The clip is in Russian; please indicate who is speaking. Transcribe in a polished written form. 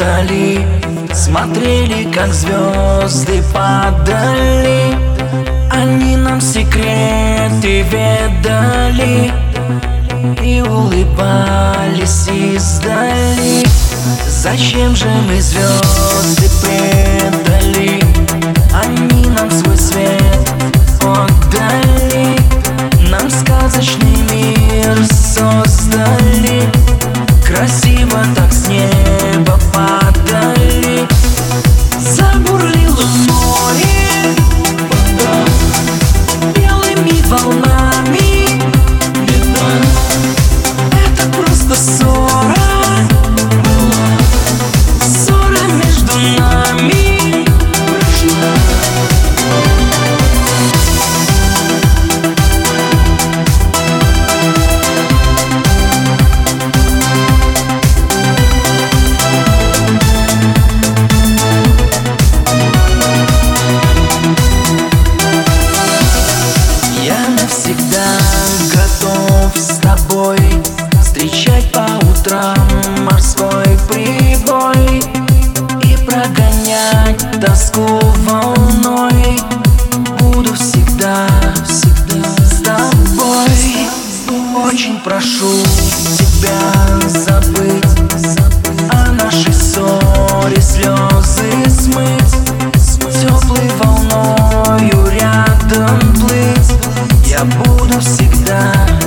Speaker 1: вдали, смотрели, как звезды падали. Они нам секреты ведали и улыбались издали. Зачем же мы звезды предали? Они нам свой свет отдали, нам сказочный мир создали. Красиво так с неба падали. Забурлило море белыми волнами. Это просто ссора, ссора между нами. Всегда готов с тобой встречать по утрам морской прибой и прогонять тоску волной. Буду всегда, всегда с тобой. Очень прошу тебя забыть о нашей ссоре, слезы смыть, теплой волною рядом плыть. Я буду всегда